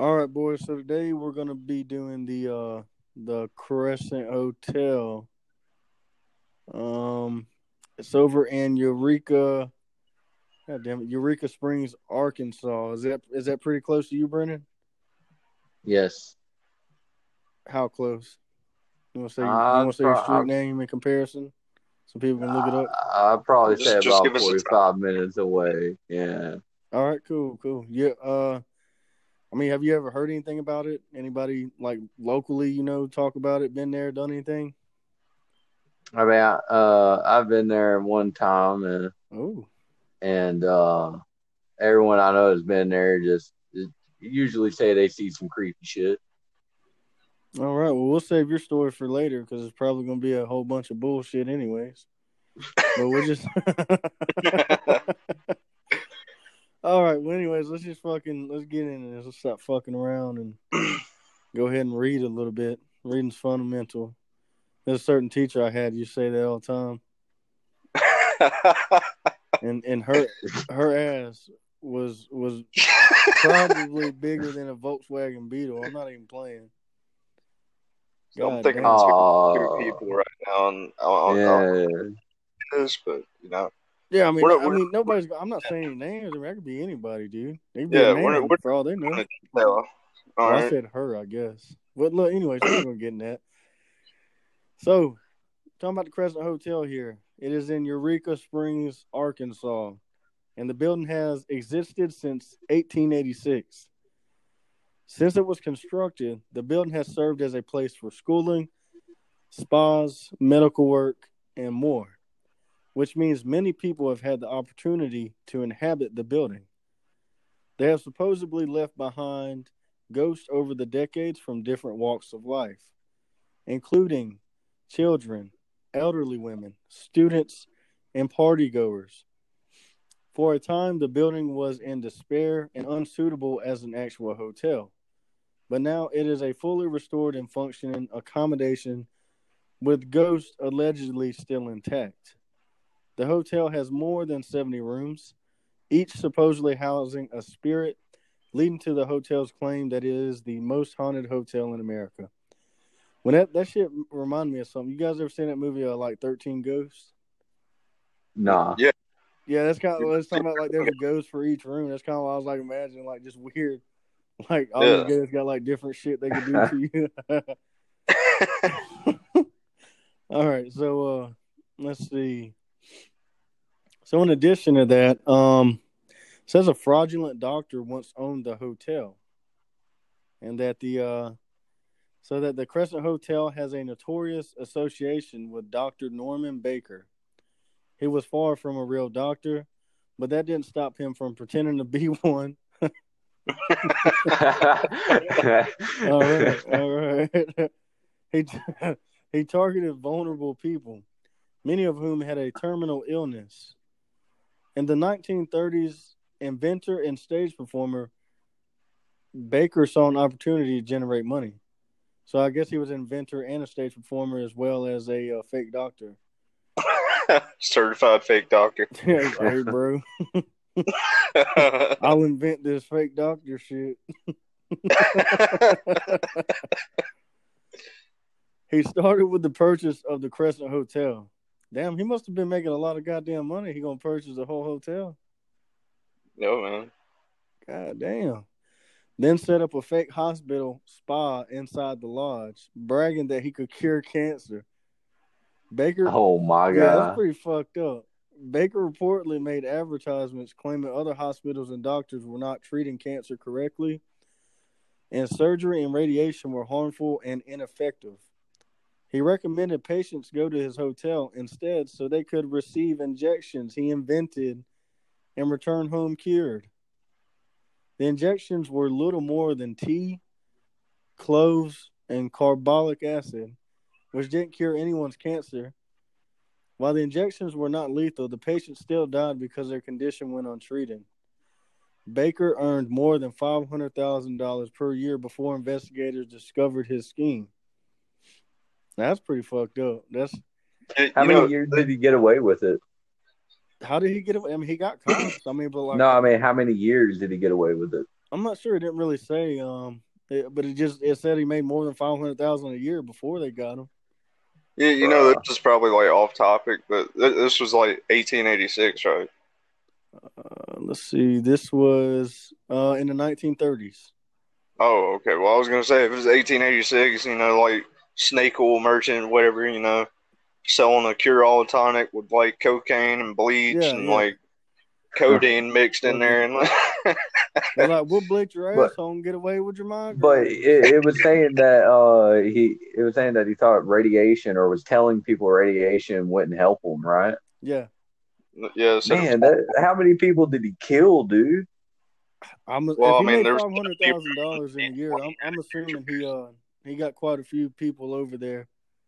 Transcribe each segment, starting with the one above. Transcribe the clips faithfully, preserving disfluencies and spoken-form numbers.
All right, boys. So today we're gonna be doing the uh the Crescent Hotel. Um, it's over in Eureka. God damn it, Eureka Springs, Arkansas. Is that is that pretty close to you, Brennan? Yes. How close? You want to say you I'd, want to say your pro- street I'd, name in comparison, so people can look it up. I'd probably say Just just about give us a time. forty-five minutes away. Yeah. All right, cool, cool. Yeah. Uh, I mean, have you ever heard anything about it? Anybody like locally, you know, talk about it? Been there, done anything? I mean, I, uh, I've been there one time, and Oh, and uh, everyone I know has been there. Just usually say they see some creepy shit. all right. Well, we'll save your story for later because it's probably going to be a whole bunch of bullshit, anyways. But we'll just. All right. Well, anyways, let's just fucking let's get into this. Let's stop fucking around and go ahead and read a little bit. Reading's fundamental. There's a certain teacher I had. You say that all the time, and and her her ass was was probably bigger than a Volkswagen Beetle. I'm not even playing. So I'm God thinking damn. of two, two Oh, people right now, and I don't, I don't yeah. know this, but you know, Yeah, I mean, we're I we're mean, nobody's. I'm not saying any names. I mean, that could be anybody, dude. They could be a yeah we're man we're for all they know. going to detail. All Well, I right. said her, I guess. But look, anyways, we're not gonna get in that. So, talking about the Crescent Hotel here. It is in Eureka Springs, Arkansas, and the building has existed since eighteen eighty-six. Since it was constructed, the building has served as a place for schooling, spas, medical work, and more, which means many people have had the opportunity to inhabit the building. They have supposedly left behind ghosts over the decades from different walks of life, including children, elderly women, students, and partygoers. For a time, the building was in despair and unsuitable as an actual hotel, but now it is a fully restored and functioning accommodation with ghosts allegedly still intact. The hotel has more than seventy rooms, each supposedly housing a spirit, leading to the hotel's claim that it is the most haunted hotel in America. When that, that shit reminded me of something. You guys ever seen that movie, uh, like thirteen Ghosts? Nah. Yeah. Yeah, that's kind of, let's talk about like there's a ghost for each room. That's kind of what I was like imagining, like just weird. Like all these Yeah. ghosts got like different shit they could do to you. All right, so uh let's see. So in addition to that, um it says a fraudulent doctor once owned the hotel. And that the uh so that the Crescent Hotel has a notorious association with Doctor Norman Baker. He was far from a real doctor, but that didn't stop him from pretending to be one. All right, all right. he he targeted vulnerable people, many of whom had a terminal illness. In the nineteen thirties, inventor and stage performer Baker saw an opportunity to generate money. So I guess he was an inventor and a stage performer as well as a uh, fake doctor. Certified fake doctor. Hey, bro. I'll invent this fake doctor shit. He started with the purchase of the Crescent Hotel. Damn, he must have been making a lot of goddamn money. He gonna purchase the whole hotel. No, man. God damn. Then set up a fake hospital spa inside the lodge, bragging that he could cure cancer. Baker, Oh my yeah, that's god. pretty fucked up. Baker reportedly made advertisements claiming other hospitals and doctors were not treating cancer correctly, and surgery and radiation were harmful and ineffective. He recommended patients go to his hotel instead so they could receive injections he invented and return home cured. The injections were little more than tea, cloves, and carbolic acid, which didn't cure anyone's cancer. While the injections were not lethal, the patients still died because their condition went untreated. Baker earned more than five hundred thousand dollars per year before investigators discovered his scheme. That's pretty fucked up. That's You, How you many know, years did he get away with it? how did he get away? I mean, he got caught. I mean, but like, No, I mean, how many years did he get away with it? I'm not sure. It didn't really say. Um, it, but it just it said he made more than five hundred thousand a year before they got him. Yeah, you know, this is probably like off topic, but th- this was like eighteen eighty-six, right? Uh, let's see. This was uh in the nineteen thirties. Oh, okay. Well, I was gonna say if it was eighteen eighty-six, you know, like snake oil merchant, whatever, you know, selling a cure-all tonic with like cocaine and bleach Yeah, and yeah. like codeine mixed in Okay. there, and like, They're like, we'll bleach your But- asshole and get away with your migraine. But it, it was saying that uh he it was saying that he thought radiation or was telling people radiation wouldn't help him, right? Yeah. yeah. So Man, that, how many people did he kill, dude? I'm, Well, if I he mean, made there's- five hundred thousand dollars in a year, I'm, I'm assuming he uh he got quite a few people over there.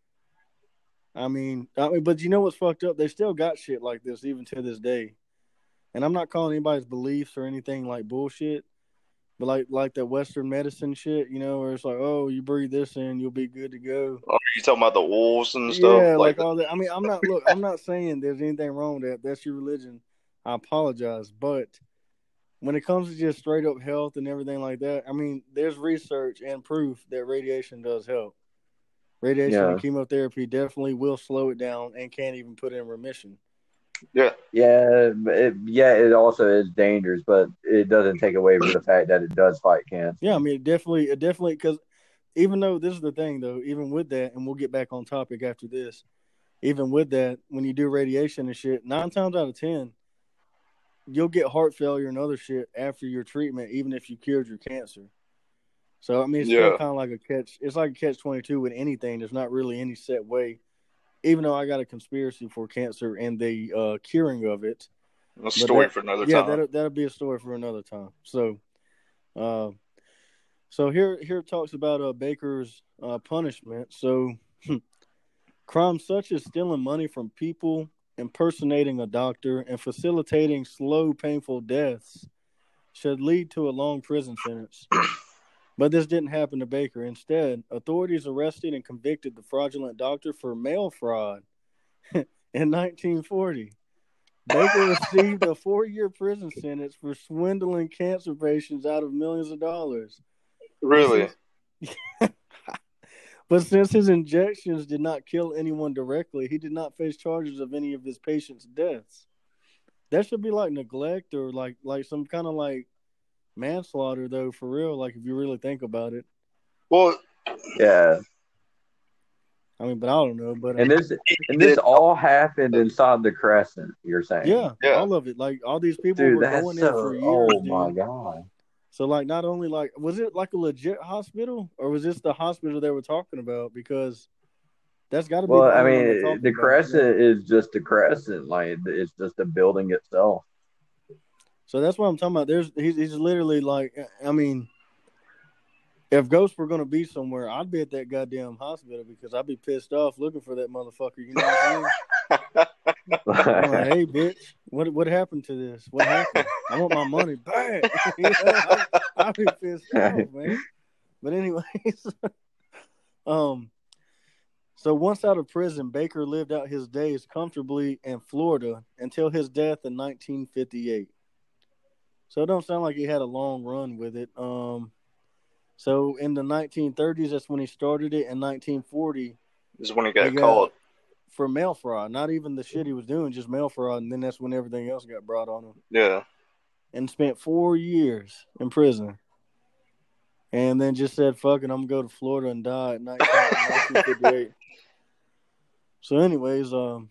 I mean, I mean, but you know what's fucked up? They still got shit like this even to this day. And I'm not calling anybody's beliefs or anything like bullshit, but like like that Western medicine shit, you know, where it's like, oh, you breathe this in, you'll be good to go. are you talking about the wolves and stuff? Yeah, like, like all that. I mean, I'm not look. I'm not saying there's anything wrong with that. That's your religion. I apologize, but when it comes to just straight up health and everything like that, I mean, there's research and proof that radiation does help. Radiation Yeah. and chemotherapy definitely will slow it down and can't even put it in remission. yeah, Yeah, it, yeah, it also is dangerous, but it doesn't take away from the fact that it does fight cancer. Yeah, I mean, it definitely, it definitely, because even though this is the thing, though, even with that, and we'll get back on topic after this, even with that, when you do radiation and shit, nine times out of ten, you'll get heart failure and other shit after your treatment, even if you cured your cancer. So, I mean, it's still Yeah. kind of like a catch. It's like a catch twenty-two with anything. There's not really any set way. Even though I got a conspiracy for cancer and the uh, curing of it. a story that- for another Yeah, time. that'll, that'll be a story for another time. So, uh, so here here it talks about uh, Baker's uh, punishment. So, crimes such as stealing money from people, impersonating a doctor, and facilitating slow, painful deaths should lead to a long prison sentence. But this didn't happen to Baker. Instead, authorities arrested and convicted the fraudulent doctor for mail fraud in nineteen forty. Baker received a four-year prison sentence for swindling cancer patients out of millions of dollars. Really? But since his injections did not kill anyone directly, he did not face charges of any of his patients' deaths. That should be like neglect or like like some kind of like manslaughter, though, for real. Like if you really think about it. Well, Yeah, I mean, but I don't know. But uh, and this and this all happened inside the Crescent. You're saying? yeah, Yeah. all of it. Like all these people dude, were that's going so. in for years. Oh dude. my god. So like, not only like, was it like a legit hospital, or was this the hospital they were talking about? Because that's got to be. Well, the I only one they're mean, talking the about. Crescent is just the Crescent. Like it's just the building itself. So that's what I'm talking about. There's he's, he's literally like, I mean, if ghosts were going to be somewhere, I'd be at that goddamn hospital because I'd be pissed off looking for that motherfucker. You know what I'm saying? I'm like, hey, bitch, what what happened to this? What happened? I want my money back. You know, I, I'd be pissed off, man. But anyways, um, so once out of prison, Baker lived out his days comfortably in Florida until his death in nineteen fifty-eight. So it don't sound like he had a long run with it. Um, so in the nineteen thirties, that's when he started it. In nineteen forty, this is when he They got got- caught. for mail fraud, not even the shit he was doing, just mail fraud. And then that's when everything else got brought on him. Yeah. And spent four years in prison. And then just said, fuck it, I'm going to go to Florida and die at nineteen fifty-eight. So anyways, um,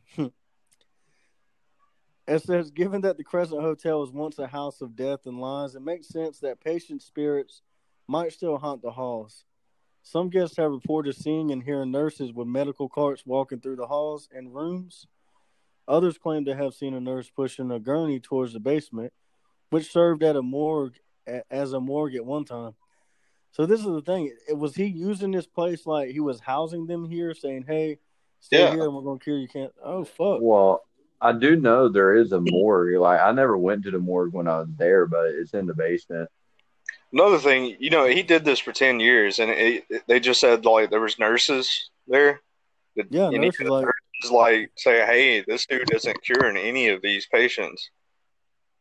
it says, given that the Crescent Hotel was once a house of death and lies, it makes sense that patient spirits might still haunt the halls. Some guests have reported seeing and hearing nurses with medical carts walking through the halls and rooms. Others claim to have seen a nurse pushing a gurney towards the basement, which served at a morgue as a morgue at one time. So this is the thing. Was he using this place like he was housing them here, saying, hey, stay Yeah. here and we're going to cure you cancer? Oh, fuck. Well, I do know there is a morgue. Like I never went to the morgue when I was there, but it's in the basement. Another thing, you know, he did this for ten years, and it, it- they just said, like, there was nurses there. That, Yeah, and nurses he- like, nurses, like, say, hey, this dude isn't curing any of these patients.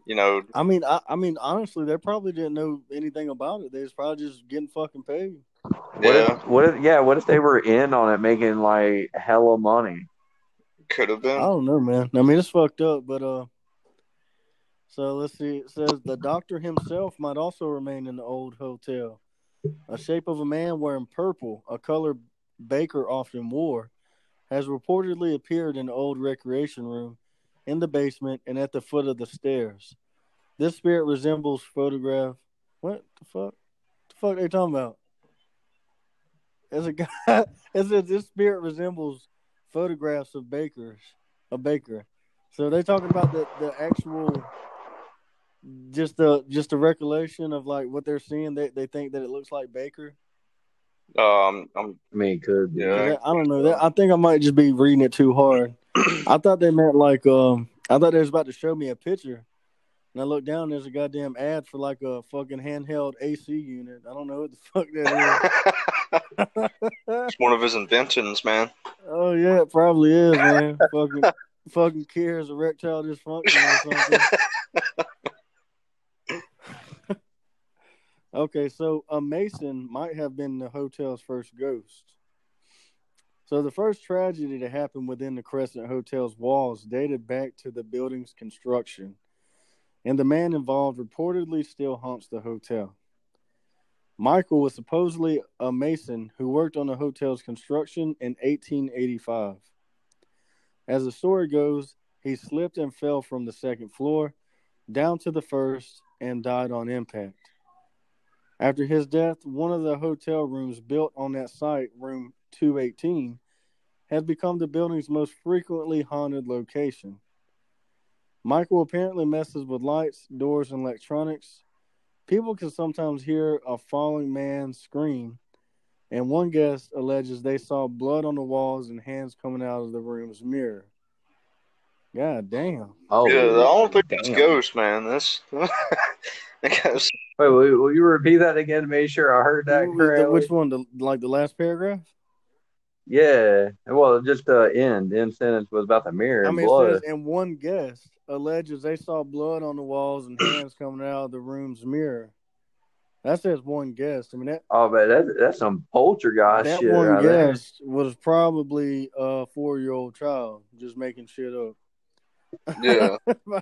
you know. I mean, I, I mean, honestly, they probably didn't know anything about it. They was probably just getting fucking paid. What Yeah, if, what if, yeah, what if they were in on it, making like hella money? could have I been. don't know, man. I mean, it's fucked up, but uh, so let's see. It says the doctor himself might also remain in the old hotel. A shape of a man wearing purple, a color Baker often wore, has reportedly appeared in the old recreation room, in the basement, and at the foot of the stairs. This spirit resembles photograph. What the fuck? The fuck they talking about? As a guy, as if this spirit resembles photographs of bakers, a baker. So they talking about the the actual, just the just the recollection of like what they're seeing. They they think that it looks like Baker. Um, I'm I mean, it could be. yeah. That, I don't know. That I think I might just be reading it too hard. I thought they meant like um. I thought they was about to show me a picture, and I looked down. There's a goddamn ad for like a fucking handheld A C unit. I don't know what the fuck that is. It's one of his inventions, man. Oh yeah, it probably is, man. fucking fucking cures erectile dysfunction or something. Okay, so a mason might have been the hotel's first ghost. So the first tragedy to happen within the Crescent Hotel's walls dated back to the building's construction, and the man involved reportedly still haunts the hotel. Michael was supposedly a mason who worked on the hotel's construction in eighteen eighty-five. As the story goes, he slipped and fell from the second floor down to the first and died on impact. After his death, one of the hotel rooms built on that site, room two eighteen, has become the building's most frequently haunted location. Michael apparently messes with lights, doors, and electronics. People can sometimes hear a falling man scream, and one guest alleges they saw blood on the walls and hands coming out of the room's mirror. God damn. Oh, Yeah, I don't think that's damn. ghost, man. That's that guy's- Wait, will, will you repeat that again to make sure I heard that The- correctly? Which one? The, like the last paragraph? Yeah. Well, just the end. The end sentence was about the mirror I and mean, blood. it says, and one guest alleges they saw blood on the walls and hands coming out of the room's mirror. That says one guest. I mean, that Oh, man, that's that's some poltergeist that shit one right there. guest was probably a four-year-old child just making shit up. yeah. like,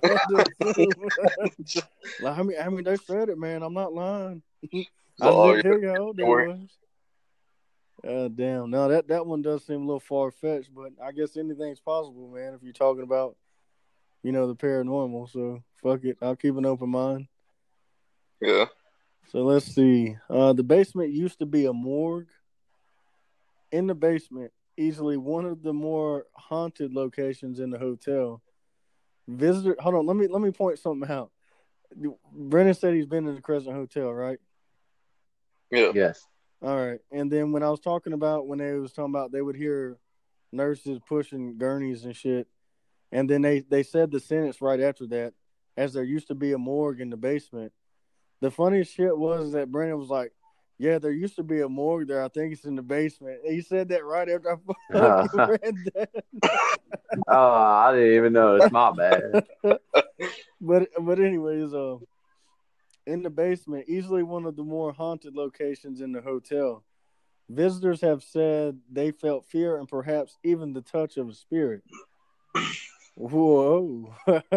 I mean, I mean, they said it, man. I'm not lying. I Oh, didn't tell you how old they Or- was. Uh, damn. No, that, that one does seem a little far-fetched, but I guess anything's possible, man, if you're talking about, you know, the paranormal. So, fuck it. I'll keep an open mind. yeah. So, let's see. Uh, the basement used to be a morgue. In the basement, easily one of the more haunted locations in the hotel. Visitor, hold on. Let me let me point something out. Brennan said he's been in the Crescent Hotel, right? Yeah. Yes. All right. And then when I was talking about when they was talking about they would hear nurses pushing gurneys and shit, and then they they said the sentence right after that, as there used to be a morgue in the basement. The funniest shit was that Brennan was like, "Yeah, there used to be a morgue there. I think it's in the basement." He said that right after I fucking read that. Oh, I didn't even know. It's my bad. But but anyways, uh, in the basement, easily one of the more haunted locations in the hotel. Visitors have said they felt fear and perhaps even the touch of a spirit. Whoa.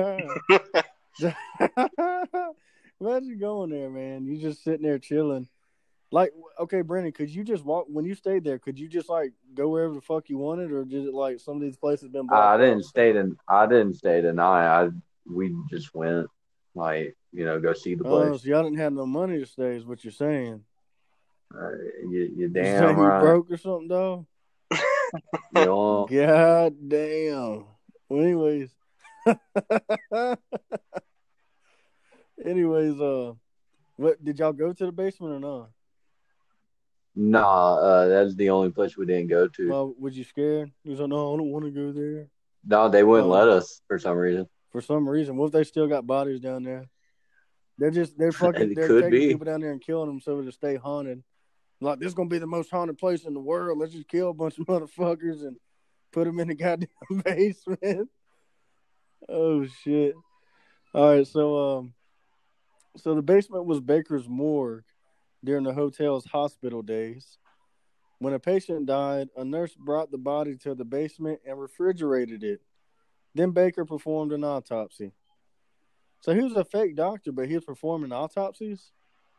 Imagine going there, man. You just sitting there chilling. Like, okay, Brennan, could you just walk when you stayed there? Could you just like go wherever the fuck you wanted, or did it like some of these places been blocked I out? didn't stay the. I didn't stay the night. I we just went, like, you know, go see the Oh, place. so y'all didn't have no money to stay, is what you're saying. Uh, you, you You damn saying you right. broke or something, dog? You know, God damn. Well, anyways. anyways, uh, what did y'all go to the basement or not? nah, uh, that's the only place we didn't go to. Well, was you scared? You was like, no, I don't want to go there. No, they wouldn't Oh. let us for some reason. For some reason. What if they still got bodies down there? They're just they're fucking It they're could taking be. people down there and killing them so to stay haunted. Like, this is gonna be the most haunted place in the world. Let's just kill a bunch of motherfuckers and put them in the goddamn basement. Oh shit. All right, so um, so the basement was Baker's morgue during the hotel's hospital days. When a patient died, a nurse brought the body to the basement and refrigerated it. Then Baker performed an autopsy. So he was a fake doctor, but he was performing autopsies.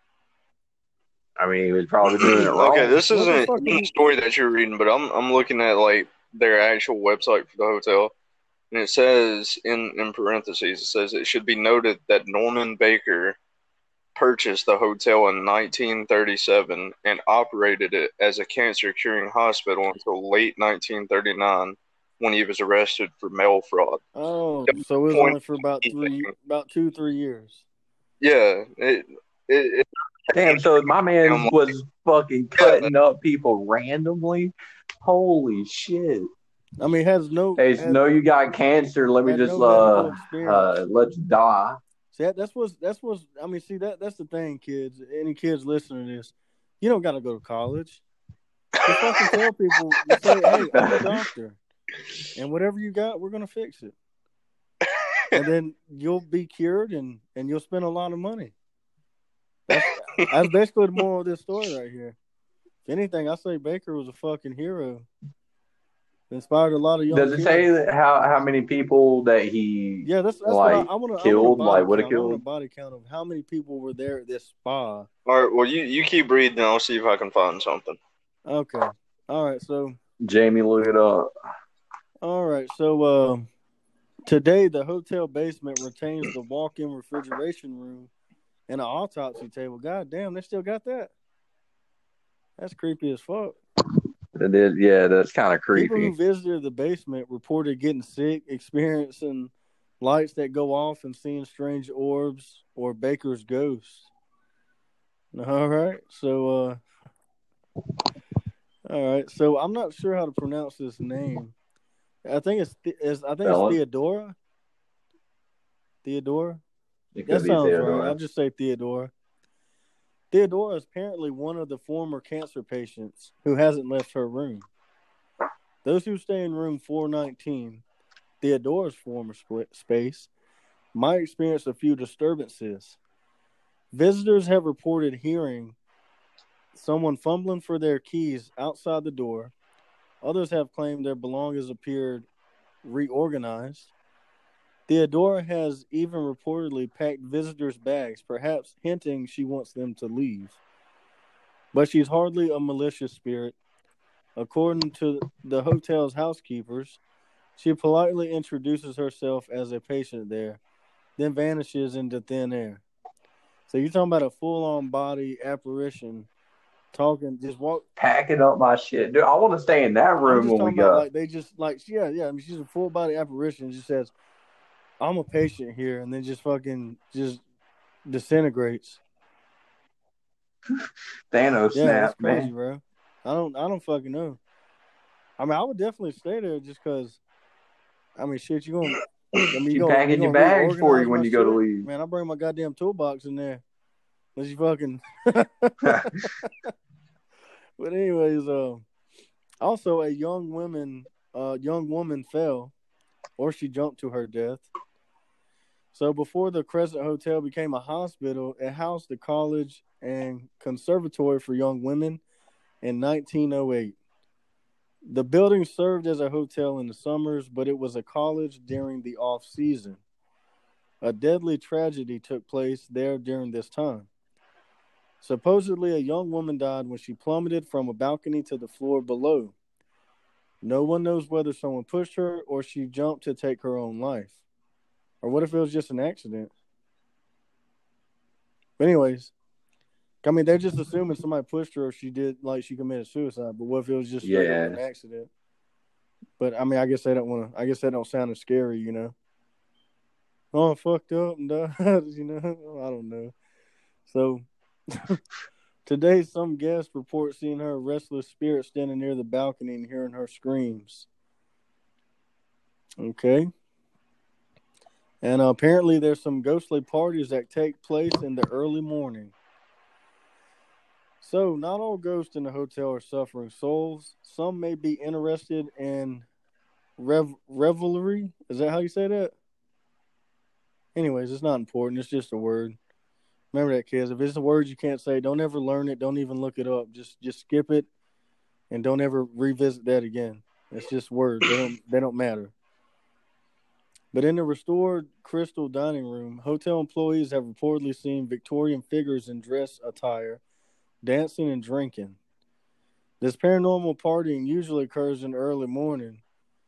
I mean, he was probably doing it Okay, wrong. this What the isn't fuck the is he? story that you're reading, but I'm I'm looking at like their actual website for the hotel, and it says in in parentheses, it says it should be noted that Norman Baker purchased the hotel in nineteen thirty-seven and operated it as a cancer curing hospital until late nineteen thirty-nine when he was arrested for mail fraud. Oh, At so it was one only for about three, point, about two, three years. yeah, it, it, it Damn, so my I'm man like, was fucking yeah, cutting up people randomly. Holy shit. I mean, has no Hey, so had know you got cancer. Let me had just no medical uh experience. uh let you die. See, that, that's what's that's what's. I mean, see that that's the thing, kids. Any kids listening to this, you don't got to go to college. Just fucking tell people. Just say, "Hey, I'm a doctor, and whatever you got, we're gonna fix it." And then you'll be cured, and and you'll spend a lot of money. That's that's basically the moral of this story right here. If anything, I say Baker was a fucking hero. Inspired a lot of young Does it kids. say that how how many people that he Yeah, that's that's like what I, I want to. I want a killed, body like would have count. I want a killed? body count of how many people were there at this spa. all right, well, you, you keep reading, and I'll see if I can find something. Okay. All right. So. Jamie, look it up. All right. So. Uh, today, the hotel basement retains the walk-in refrigeration room and an autopsy table. God damn, they still got that. That's creepy as fuck. It is, yeah, that's kind of People who creepy. visited the basement reported getting sick, experiencing lights that go off, and seeing strange orbs or Baker's ghost. All right. So. Uh, All right, so I'm not sure how to pronounce this name. I think it's, it's I think it's Felon. Theodora. Theodora. It That could be sounds right. Theodore. I'll just say Theodora. Theodora is apparently one of the former cancer patients who hasn't left her room. Those who stay in room four nineteen, Theodora's former sp- space, might experience a few disturbances. Visitors have reported hearing someone fumbling for their keys outside the door. Others have claimed their belongings appeared reorganized. Theodora has even reportedly packed visitors' bags, perhaps hinting she wants them to leave. But she's hardly a malicious spirit. According to the hotel's housekeepers, she politely introduces herself as a patient there, then vanishes into thin air. So you're talking about a full-on body apparition talking, just walk. Packing up my shit, dude. I want to stay in that I'm room just when we talking about go. like they just like yeah yeah. I mean she's a full body apparition. She says, "I'm a patient here," and then just fucking just disintegrates. Thanos Yeah, that's snap, crazy, man. bro. I don't I don't fucking know. I mean, I would definitely stay there just because. I mean, shit, you gonna. I mean, you She gonna you packaging your gonna bags for reorganize you when my you go to shit, leave. man. I bring my goddamn toolbox in there. Unless you fucking. But anyways, uh, also a young woman, uh, young woman fell, or she jumped to her death. So before the Crescent Hotel became a hospital, it housed the college and conservatory for young women in nineteen oh eight. The building served as a hotel in the summers, but it was a college during the off season. A deadly tragedy took place there during this time. Supposedly, a young woman died when she plummeted from a balcony to the floor below. No one knows whether someone pushed her or she jumped to take her own life. Or what if it was just an accident? But anyways, I mean, they're just assuming somebody pushed her or she did, like, she committed suicide. But what if it was just straight Yeah. up an accident? But, I mean, I guess they don't want to, I guess that don't sound as scary, you know? Oh, fucked up and died, you know? I don't know. So, today, some guests report seeing her restless spirit standing near the balcony and hearing her screams. Okay. And uh, apparently, there's some ghostly parties that take place in the early morning. So, not all ghosts in the hotel are suffering souls. Some may be interested in rev- revelry. Is that how you say that? Anyways, it's not important. It's just a word. Remember that, kids. If it's a word you can't say, don't ever learn it. Don't even look it up. Just just skip it, and don't ever revisit that again. It's just words. They don't they don't matter. But in the restored Crystal dining room, hotel employees have reportedly seen Victorian figures in dress attire, dancing and drinking. This paranormal partying usually occurs in the early morning.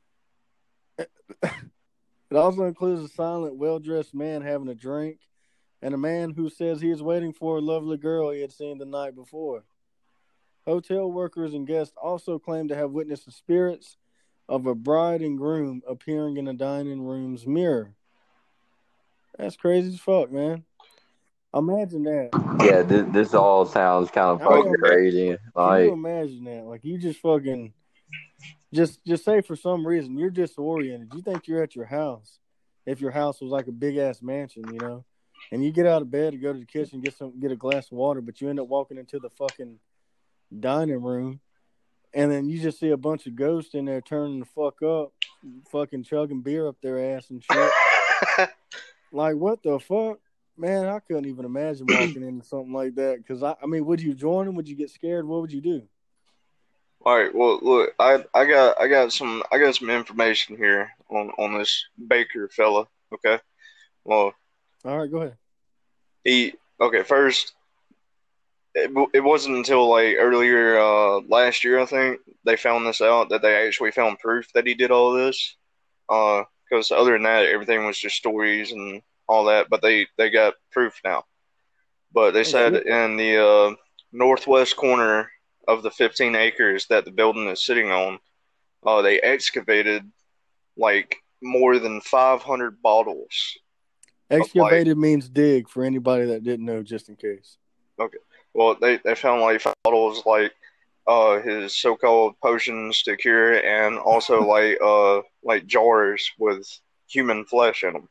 It also includes a silent, well-dressed man having a drink and a man who says he is waiting for a lovely girl he had seen the night before. Hotel workers and guests also claim to have witnessed the spirits of a bride and groom appearing in the dining room's mirror. That's crazy as fuck, man. Imagine that. Yeah, this, this all sounds kind of I mean, fucking crazy. Can Like, you imagine that? Like, you just fucking, just just say for some reason you're disoriented. You think you're at your house, if your house was like a big ass mansion, you know, and you get out of bed to go to the kitchen get some get a glass of water, but you end up walking into the fucking dining room, and then you just see a bunch of ghosts in there turning the fuck up, fucking chugging beer up their ass and shit. Like, what the fuck? Man, I couldn't even imagine walking into something like that. Because, I, I mean, would you join them? Would you get scared? What would you do? All right. Well, look, I I got I got some I got some information here on, on this Baker fella. Okay. Well. All right, go ahead. He okay. First, it, it wasn't until like earlier uh, last year, I think, they found this out, that they actually found proof that he did all this. Because uh, other than that, everything was just stories and all that. But they, they got proof now. But they said in the uh, northwest corner of the fifteen acres that the building is sitting on, uh, they excavated like more than five hundred bottles. Excavated like, means dig, for anybody that didn't know, just in case. Okay. Well, they, they found like bottles like uh, his so-called potions to cure, and also like uh like jars with human flesh in them.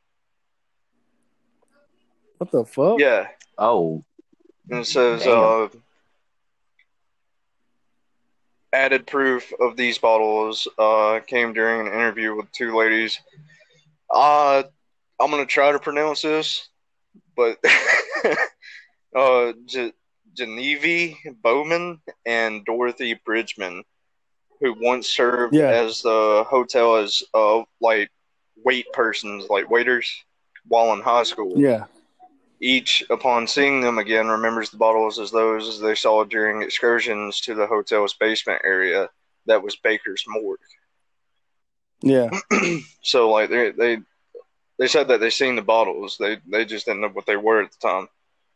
What the fuck? Yeah. Oh. And it says uh, added proof of these bottles uh, came during an interview with two ladies. Uh, I'm going to try to pronounce this, but uh, G- Genevieve Bowman and Dorothy Bridgman, who once served yeah. as the hotel as uh, like wait persons, like waiters, while in high school. Yeah. Each, upon seeing them again, remembers the bottles as those they saw during excursions to the hotel's basement area that was Baker's morgue. Yeah. So, like, they they they said that they seen the bottles. They they just didn't know what they were at the time.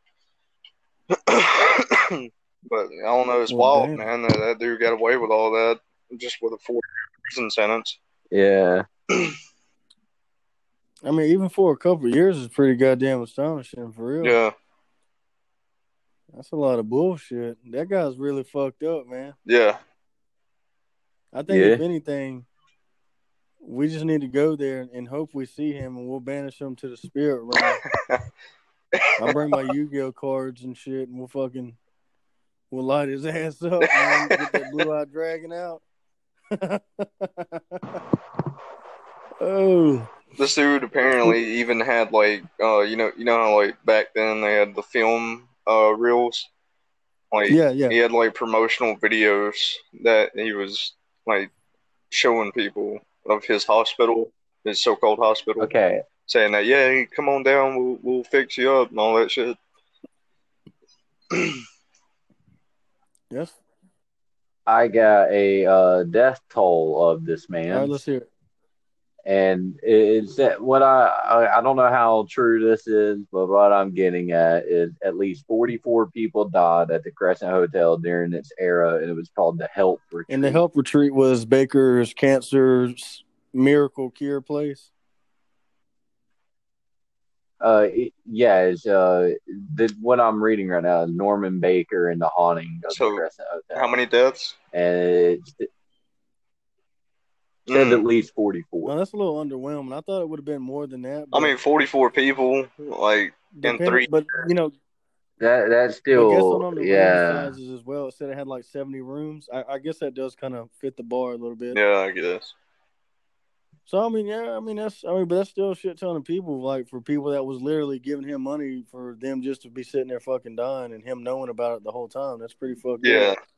But I don't know. It's well, wild, damn. man. That, that dude got away with all that just with a four-year prison sentence. Yeah. I mean, even for a couple of years, it's pretty goddamn astonishing, for real. Yeah. That's a lot of bullshit. That guy's really fucked up, man. Yeah. I think, yeah. if anything, we just need to go there and hope we see him, and we'll banish him to the spirit realm. I'll bring my Yu-Gi-Oh cards and shit, and we'll fucking, we'll light his ass up, man. Get that blue-eyed dragon out. Oh. This dude apparently even had like, uh, you know, you know how like back then they had the film uh, reels. Like, yeah, yeah. He had like promotional videos that he was like showing people of his hospital, his so-called hospital. Okay. Saying that, yeah, come on down, we'll we'll fix you up and all that shit. Yes. I got a uh, death toll of this man. All right, let's hear it. And it's that what I, I I don't know how true this is, but what I'm getting at is at least forty-four people died at the Crescent Hotel during its era, and it was called the Help Retreat. And the Help Retreat was Baker's cancer miracle cure place. Uh, it, yeah, it's uh, the, what I'm reading right now is Norman Baker and the Haunting of so the Crescent Hotel. How many deaths? And it's. It, Said mm. at least forty-four. Well, that's a little underwhelming. I thought it would have been more than that. I mean, forty-four people, like, in three. But, you know, that that's still, I guess on the yeah. room sizes as well. It said it had like seventy rooms. I, I guess that does kind of fit the bar a little bit. Yeah, I guess. So I mean, yeah, I mean that's I mean, but that's still a shit ton of people. Like for people that was literally giving him money for them just to be sitting there fucking dying and him knowing about it the whole time. That's pretty fucked Yeah. up.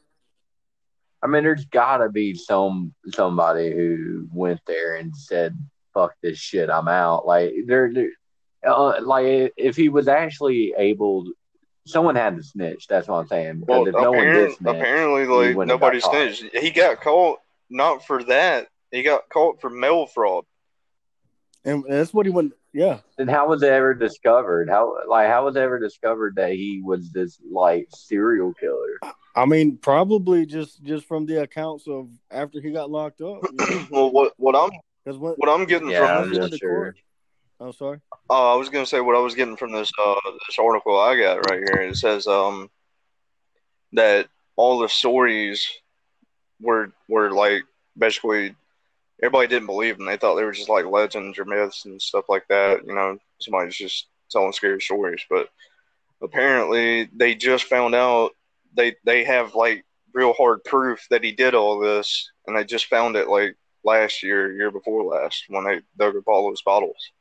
I mean, there's gotta be some somebody who went there and said, "Fuck this shit, I'm out." Like there, there uh, like if he was actually able, someone had to snitch. That's what I'm saying. Because Well, if no one did apparently, snitch, apparently, he like wouldn't have got nobody caught. snitched. He got caught not for that. He got caught for mail fraud. And that's what he went. Yeah. Then how was it ever discovered? How like how was it ever discovered that he was this like serial killer? I mean, probably just just from the accounts of after he got locked up. You know? Well, what what I'm Because what what I'm getting Yeah, from he this, went to sure. court. Oh, sorry. uh, I was gonna say what I was getting from this uh this article I got right here. It says um that all the stories were were like basically everybody didn't believe them. They thought they were just like legends or myths and stuff like that. You know, somebody's just telling scary stories. But apparently, they just found out they they have like real hard proof that he did all this, and they just found it like last year, year before last, when they dug up all those bottles.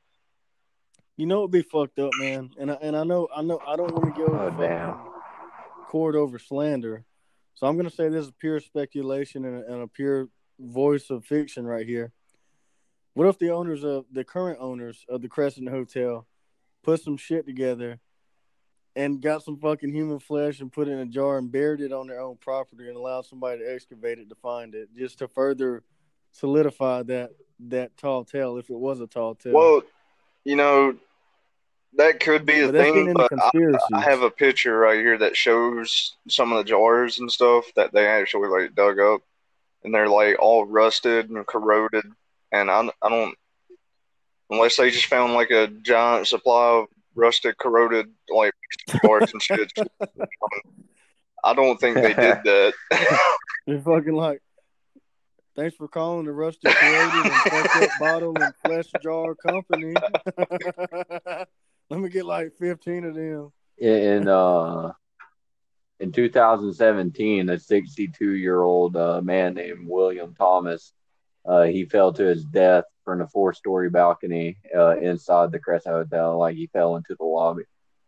You know it'd be fucked up, man. And I, and I know I know I don't want to go Oh, fucking damn. court over slander, so I'm gonna say this is pure speculation and a, and a pure voice of fiction right here. What if the owners of the current owners of the Crescent Hotel put some shit together and got some fucking human flesh and put it in a jar and buried it on their own property and allowed somebody to excavate it to find it, just to further solidify that that tall tale, if it was a tall tale? Well, you know, that could be a But that's getting thing, into but I, conspiracy. I have a picture right here that shows some of the jars and stuff that they actually like dug up, and they're like all rusted and corroded. And I, I don't, unless they just found like a giant supply of rusted, corroded like jars and shit. I don't think they did that. They're fucking like, thanks for calling the Rusty Corroded and Fucked Up Bottle and Flesh Jar Company. Let me get like fifteen of them. In uh, in two thousand seventeen, a sixty-two year old uh, man named William Thomas, uh, he fell to his death from a four story balcony uh, inside the Crescent Hotel. Like he fell into the lobby.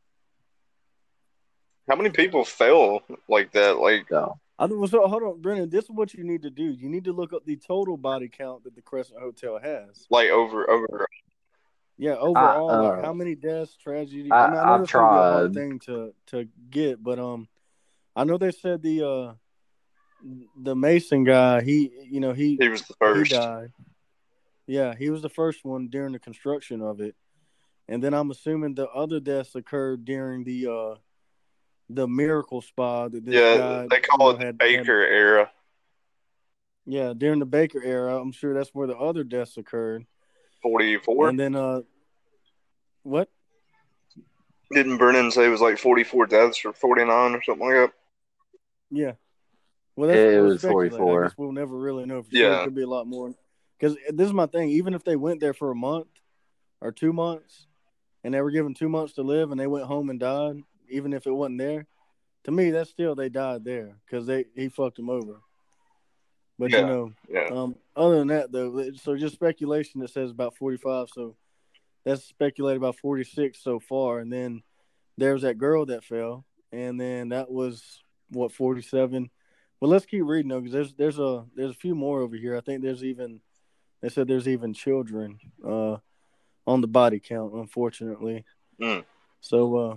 How many people fell like that? Like, So I was so, hold on, Brennan. This is what you need to do. You need to look up the total body count that the Crescent Hotel has. like over over. Yeah, overall, I, uh, like how many deaths, tragedy. I- I, mean, I know I've that's gonna be a hard tried. thing to to get, but um, I know they said the uh, the Mason guy, he, you know, he He was the he first. died. Yeah, he was the first one during the construction of it, and then I'm assuming the other deaths occurred during the uh, the miracle spa that this Yeah, guy, they you call know, it the had, had. Baker era. Yeah, during the Baker era, I'm sure that's where the other deaths occurred. forty-four. And then, uh, what? Didn't Brennan say it was like forty-four deaths or forty-nine or something like that? Yeah. Well, that's It we'll was speculate. I forty-four. guess we'll never really know for Yeah. sure. It could be a lot more. Because this is my thing. Even if they went there for a month or two months, and they were given two months to live, and they went home and died, even if it wasn't there, to me, that's still they died there because they he fucked them over. But Yeah. you know, Yeah. um, other than that though, so just speculation that says about forty-five. So that's speculated about forty-six so far, and then there was that girl that fell, and then that was what forty-seven. Well, let's keep reading though, because there's there's a there's a few more over here. I think there's even they said there's even children uh, on the body count, unfortunately. Mm. So uh,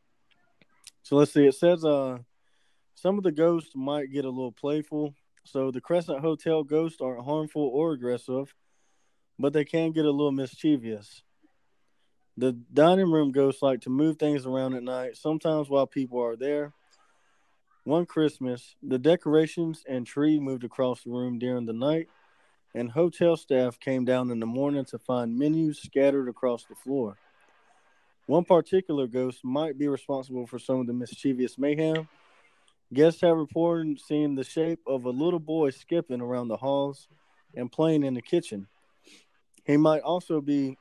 so let's see. It says uh some of the ghosts might get a little playful. So the Crescent Hotel ghosts aren't harmful or aggressive, but they can get a little mischievous. The dining room ghosts like to move things around at night, sometimes while people are there. One Christmas, the decorations and tree moved across the room during the night, and hotel staff came down in the morning to find menus scattered across the floor. One particular ghost might be responsible for some of the mischievous mayhem. Guests have reported seeing the shape of a little boy skipping around the halls and playing in the kitchen. He might also be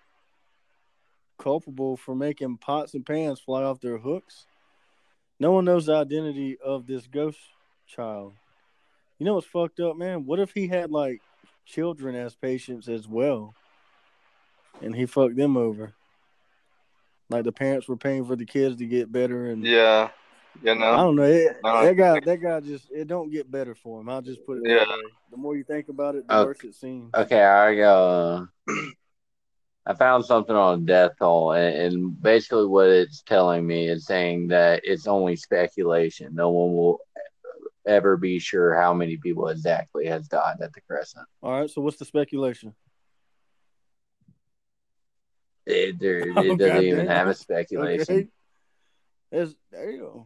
culpable for making pots and pans fly off their hooks. No one knows the identity of this ghost child. You know what's fucked up, man? What if he had like children as patients as well? and he fucked them over. Like the parents were paying for the kids to get better, and Yeah. You I know. don't know. It, No. that guy, that guy just it don't get better for him. I'll just put it Yeah. that way. The more you think about it, the Okay, worse it seems. okay I uh, I found something on death toll, and, and basically what it's telling me is saying that it's only speculation. No one will ever be sure how many people exactly has died at the Crescent. All right. So what's the speculation? It, there, Oh it doesn't even goddamn. have a speculation. Okay. That's there you go.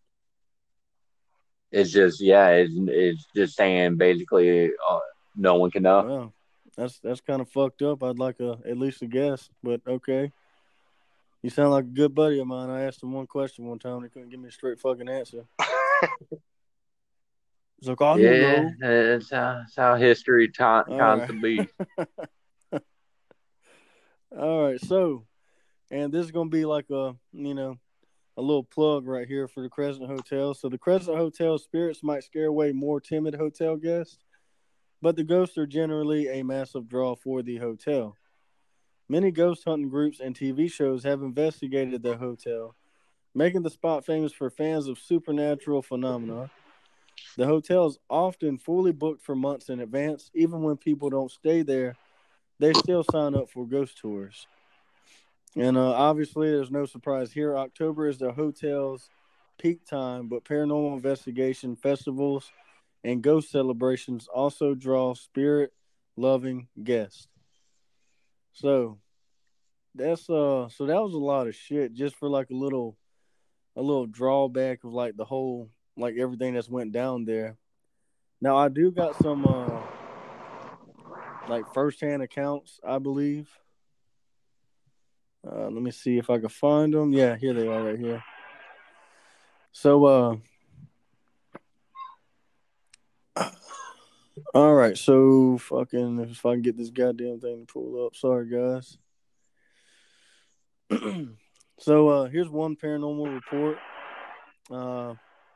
It's just yeah, it's, it's just saying basically uh, no one can know. Well, that's that's kind of fucked up. I'd like a at least a guess, but okay. You sound like a good buddy of mine. I asked him one question one time, and he couldn't give me a straight fucking answer. He's like, I don't Yeah, know. that's how, that's how history ta- All comes right. to be. All right. So, and this is gonna be like a you know a little plug right here for the Crescent Hotel. So the Crescent Hotel spirits might scare away more timid hotel guests, but the ghosts are generally a massive draw for the hotel. Many ghost hunting groups and T V shows have investigated the hotel, making the spot famous for fans of supernatural phenomena. The hotel is often fully booked for months in advance. Even when people don't stay there, they still sign up for ghost tours. And uh, obviously, there's no surprise here. October is the hotel's peak time, but paranormal investigation festivals and ghost celebrations also draw spirit loving guests. So that's uh so that was a lot of shit just for like a little a little drawback of like the whole like everything that's went down there. Now I do got some uh like first hand accounts, I believe. Uh, let me see if I can find them. Yeah, here they are right here. So uh all right, so fucking if I can get this goddamn thing to pull up. Sorry guys. So uh here's one paranormal report. Uh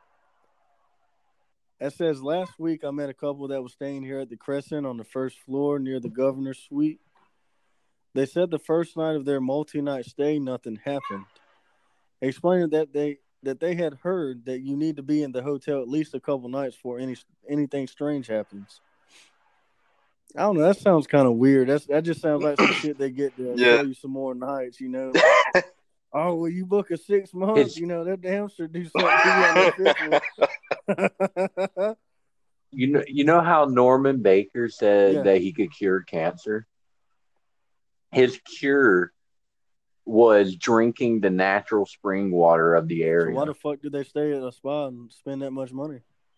It says last week I met a couple that was staying here at the Crescent on the first floor near the governor's suite. They said the first night of their multi-night stay, nothing happened, explaining that they that they had heard that you need to be in the hotel at least a couple nights before any anything strange happens. I don't know. That sounds kind of weird. That's that just sounds like some shit they get to Yeah. sell you some more nights. You know, like, oh, well, you book a six months. It's You know, that damn sure do something to you on that fifth one. you know you know how Norman Baker said Yeah. that he could cure cancer. His cure was drinking the natural spring water of the So area. why the fuck did they stay at a spa and spend that much money?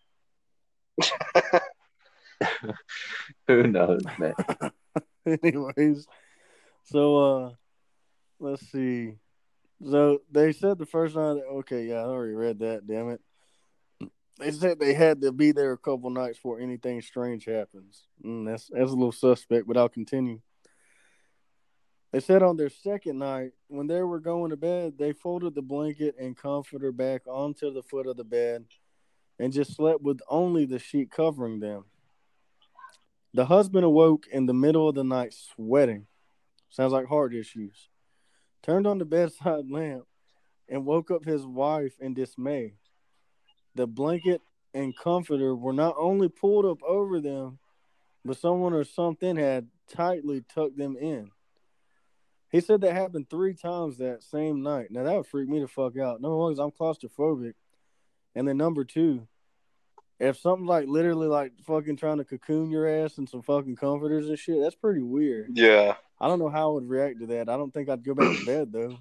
Who knows, man? Anyways, so uh let's see. So they said the first night. Okay, yeah, I already read that. Damn it. They said they had to be there a couple nights before anything strange happens. Mm, that's that's a little suspect, but I'll continue. They said on their second night, when they were going to bed, they folded the blanket and comforter back onto the foot of the bed and just slept with only the sheet covering them. The husband awoke in the middle of the night sweating. Sounds like heart issues. Turned on the bedside lamp and woke up his wife in dismay. The blanket and comforter were not only pulled up over them, but someone or something had tightly tucked them in. He said that happened three times that same night. Now that would freak me the fuck out. Number one is I'm claustrophobic, and then number two, if something like literally like fucking trying to cocoon your ass in some fucking comforters and shit, that's pretty weird. Yeah. I don't know how I would react to that. I don't think I'd go back to bed though.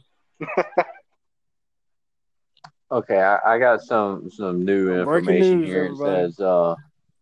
Okay, I, I got some some new Breaking information news, here. It everybody. says uh,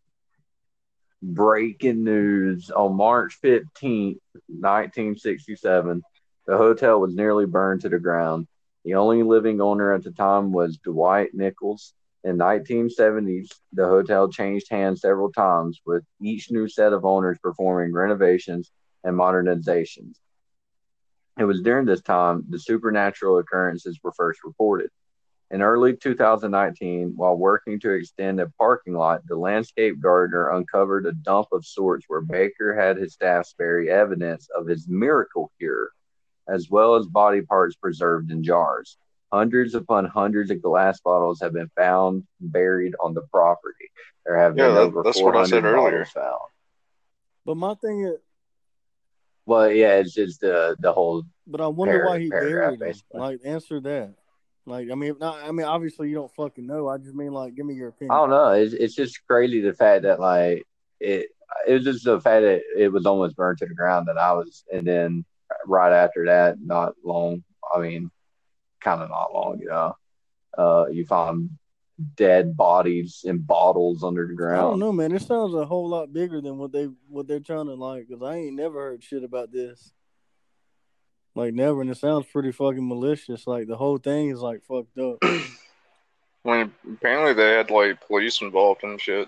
breaking news on March fifteenth, nineteen sixty-seven. The hotel was nearly burned to the ground. The only living owner at the time was Dwight Nichols. In nineteen seventies, the hotel changed hands several times, with each new set of owners performing renovations and modernizations. It was during this time the supernatural occurrences were first reported. In early two thousand nineteen, while working to extend a parking lot, the landscape gardener uncovered a dump of sorts where Baker had his staff bury evidence of his miracle cure, as well as body parts preserved in jars. Hundreds upon hundreds of glass bottles have been found buried on the property. There have Yeah, been that, over that's what I said four hundred earlier. bottles found. But my thing is, Well, yeah, it's just the the whole. but I wonder par- why he paragraph, buried them. basically. Like, answer that. Like, I mean, not. I mean, obviously you don't fucking know. I just mean, like, give me your opinion. I don't know. It's it's just crazy the fact that like it. It was just the fact that it was almost burned to the ground that I was, and then right after that, not long. I mean, kind of not long, you know. Uh, you find dead bodies in bottles under the ground. I don't know, man. It sounds a whole lot bigger than what they what they're trying to like. Because I ain't never heard shit about this. Like never, and it sounds pretty fucking malicious. Like the whole thing is like fucked up. I mean, apparently they had like police involved and shit.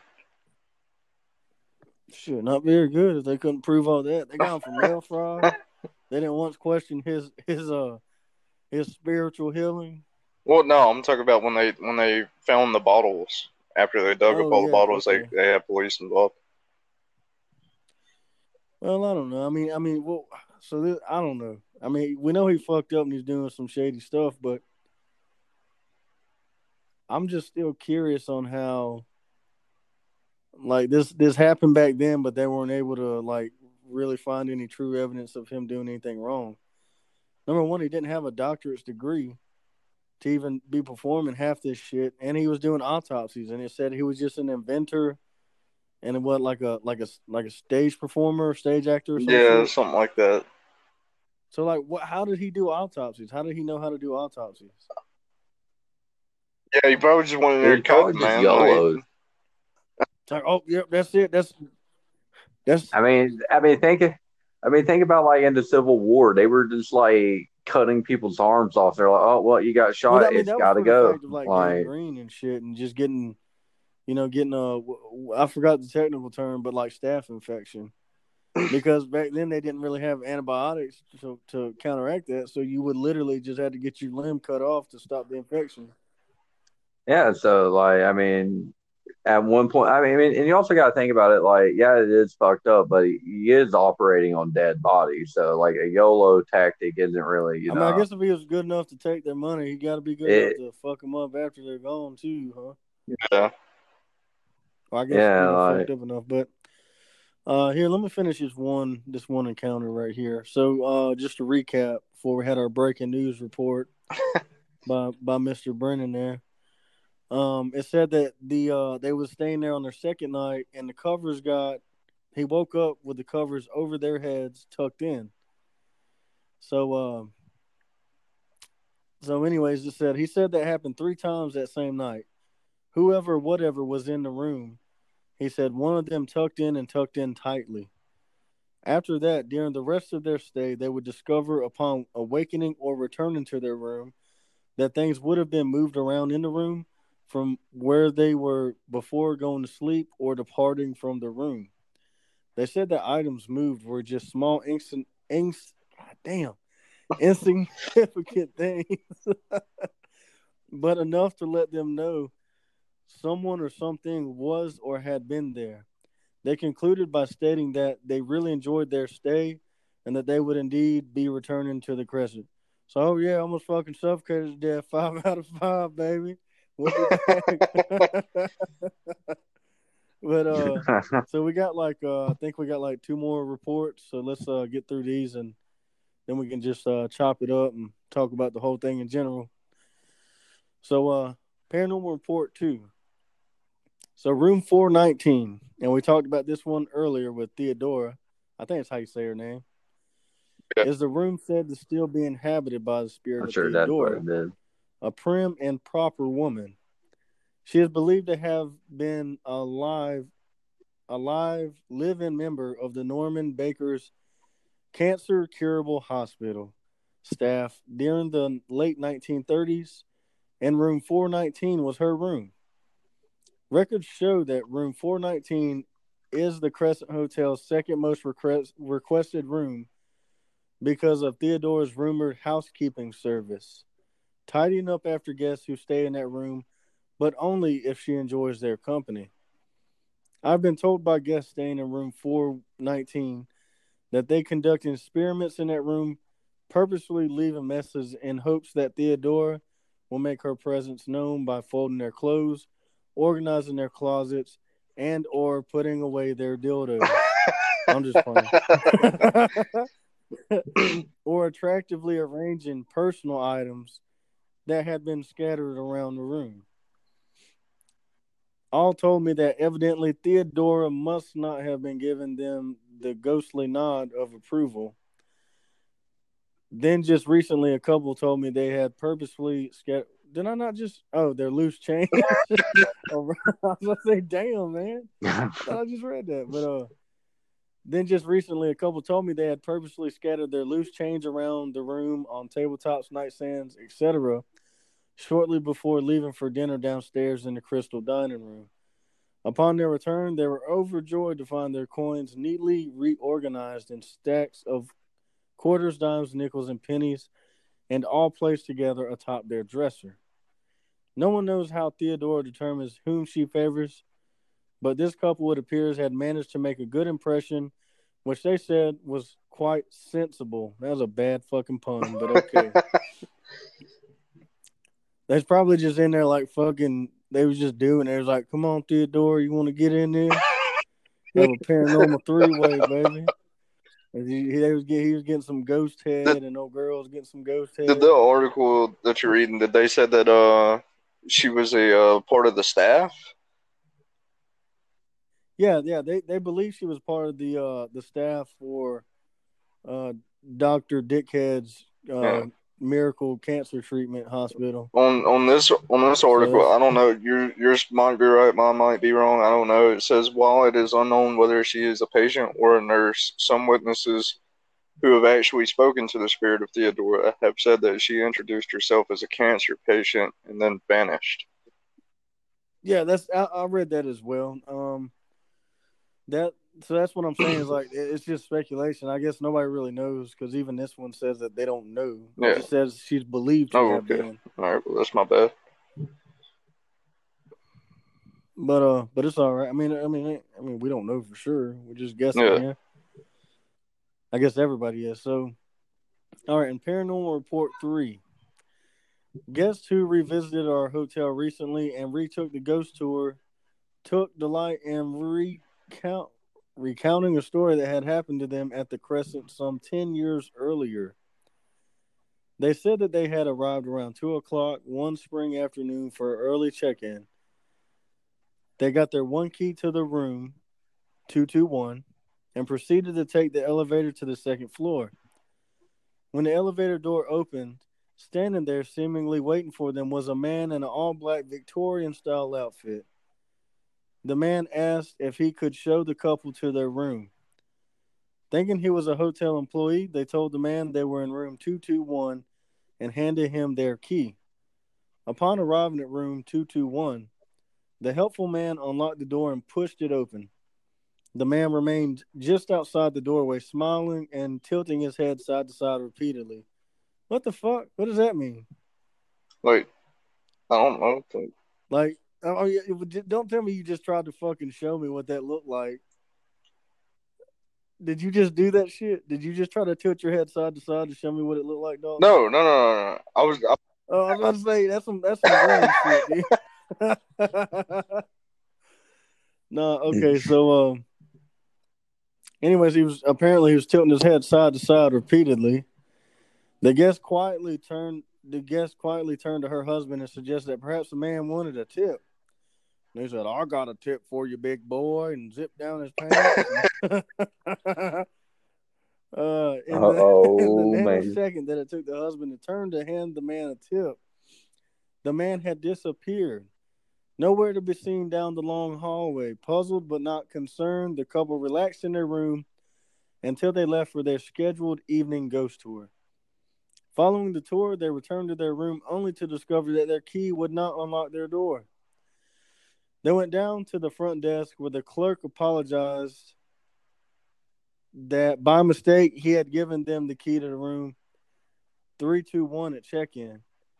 Shit, not very good if they couldn't prove all that. They got him for mail fraud. They didn't once question his his uh his spiritual healing. Well, no, I'm talking about when they when they found the bottles after they dug Oh, up all yeah, the bottles. okay. They they had police involved. Well, I don't know. I mean, I mean, well, so this, I don't know. I mean, we know he fucked up and he's doing some shady stuff, but I'm just still curious on how, like this this happened back then, but they weren't able to like really find any true evidence of him doing anything wrong. Number one, he didn't have a doctorate's degree to even be performing half this shit, and he was doing autopsies, and it said he was just an inventor and what like a like a like a stage performer, stage actor, or some Yeah, shit. something like that. So like, what? How did he do autopsies? How did he know how to do autopsies? Yeah, you probably just went in there It's probably cutting, just man. YOLO. Like, It's like, oh, yep, that's it. That's that's. I mean, I mean, think. I mean, think about like in the Civil War, they were just like cutting people's arms off. They're like, "Oh, well, you got shot. Well, I mean, It's that was got to for the go." fact of like, Like, gangrene and shit, and just getting, you know, getting a. I forgot the technical term, but like staph infection, because back then they didn't really have antibiotics to to counteract that. So you would literally just have to get your limb cut off to stop the infection. yeah. So, like, I mean, at one point, I mean, and you also got to think about it. Like, yeah, it is fucked up, but he is operating on dead bodies. So, like, a YOLO tactic isn't really, you I know. mean, I guess if he was good enough to take their money, he got to be good it, enough to fuck them up after they're gone too, huh? yeah. Well, I guess Yeah, you know, like, fucked up enough, but. Uh, here, let me finish this one this one encounter right here. So, uh, just to recap, before we had our breaking news report by by Mister Brennan there, um, it said that the uh they was staying there on their second night, and the covers got he woke up with the covers over their heads tucked in. So, um, so anyways, it said he said that happened three times that same night. Whoever, whatever was in the room. He said one of them tucked in and tucked in tightly. After that, during the rest of their stay, they would discover upon awakening or returning to their room that things would have been moved around in the room from where they were before going to sleep or departing from the room. They said that items moved were just small, instant, inst, God damn, insignificant things, but enough to let them know someone or something was or had been there. They concluded by stating that they really enjoyed their stay and that they would indeed be returning to the Crescent. So, oh yeah, almost fucking suffocated to death. Five out of five, baby. We'll be back. But uh, so we got like uh, I think we got like two more reports. So let's uh get through these and then we can just uh chop it up and talk about the whole thing in general. So uh, paranormal report two. So room four nineteen, and we talked about this one earlier with Theodora. I think that's how you say her name. Yeah. Is the room said to still be inhabited by the spirit I'm of sure that's what Theodora, it did. a prim and proper woman. She is believed to have been a live, a live, live-in member of the Norman Baker's Cancer Curable Hospital staff during the late nineteen thirties, and room four nineteen was her room. Records show that room four nineteen is the Crescent Hotel's second most request, requested room because of Theodora's rumored housekeeping service. tidying up after guests who stay in that room, but only if she enjoys their company. I've been told by guests staying in room four nineteen that they conduct experiments in that room, purposefully leaving messages in hopes that Theodora will make her presence known by folding their clothes, organizing their closets, and or putting away their dildos. I'm just playing. Or attractively arranging personal items that had been scattered around the room. All told me that evidently Theodora must not have been giving them the ghostly nod of approval. Then just recently, a couple told me they had purposefully scattered. Did I not just? Oh, their loose change. I was gonna say, damn, man. I thought I just read that, but uh, then just recently, a couple told me they had purposely scattered their loose change around the room on tabletops, nightstands, et cetera, shortly before leaving for dinner downstairs in the crystal dining room. Upon their return, they were overjoyed to find their coins neatly reorganized in stacks of quarters, dimes, nickels, and pennies, and all placed together atop their dresser. No one knows how Theodora determines whom she favors, but this couple, it appears, had managed to make a good impression, which they said was quite sensible. That was a bad fucking pun, but okay. They's probably just in there like fucking, they was just doing it. It was like, come on, Theodora, you want to get in there? Have a paranormal three-way, baby. He, he, was get, he was getting some ghost head, Did- and no girls getting some ghost head. Did the article that you're reading, did they said that uh she was a uh, part of the staff? Yeah, yeah, they, they believe she was part of the uh the staff for uh Doctor Dickhead's uh Yeah. miracle cancer treatment hospital. On on this on this So article, that's- I don't know. Your yours might be right, mine might be wrong. I don't know. It says while it is unknown whether she is a patient or a nurse, some witnesses who have actually spoken to the spirit of Theodora have said that she introduced herself as a cancer patient and then vanished. Yeah, that's I, I read that as well. Um, that so that's what I'm saying is like it- it's just speculation. I guess nobody really knows because even this one says that they don't know. It Yeah. just says she's believed to Oh, have okay. been, All right. Well, that's my bad. but uh, but it's all right. I mean, I mean, I mean, we don't know for sure. We're just guessing Yeah. here. I guess everybody is. So, all right. In Paranormal Report three, guests who revisited our hotel recently and retook the ghost tour took delight in recount recounting a story that had happened to them at the Crescent some ten years earlier. They said that they had arrived around two o'clock one spring afternoon for an early check-in. They got their one key to the room, two two one, and proceeded to take the elevator to the second floor. When the elevator door opened, standing there seemingly waiting for them was a man in an all-black Victorian-style outfit. The man asked if he could show the couple to their room. Thinking he was a hotel employee, they told the man they were in room two two one and handed him their key. Upon arriving at room two two one, the helpful man unlocked the door and pushed it open. The man remained just outside the doorway, smiling and tilting his head side to side repeatedly. What the fuck? What does that mean? Like, I don't know. Like, oh yeah, don't tell me you just tried to fucking show me what that looked like. Did you just do that shit? Did you just try to tilt your head side to side to show me what it looked like, dog? No, no, no, no, no. I was. I, Oh, I was about to say that's some that's some brain shit, dude. No, okay, so um, anyways, he was apparently he was tilting his head side to side repeatedly. The guest quietly turned the guest quietly turned to her husband and suggested that perhaps the man wanted a tip. And he said, "I got a tip for you, big boy," and zipped down his pants. Uh, in, the, in the nanosecond that it took the husband to turn to hand the man a tip, the man had disappeared. Nowhere to be seen down the long hallway. Puzzled but not concerned, the couple relaxed in their room until they left for their scheduled evening ghost tour. Following the tour, they returned to their room only to discover that their key would not unlock their door. They went down to the front desk where the clerk apologized that by mistake he had given them the key to the room three two one at check-in.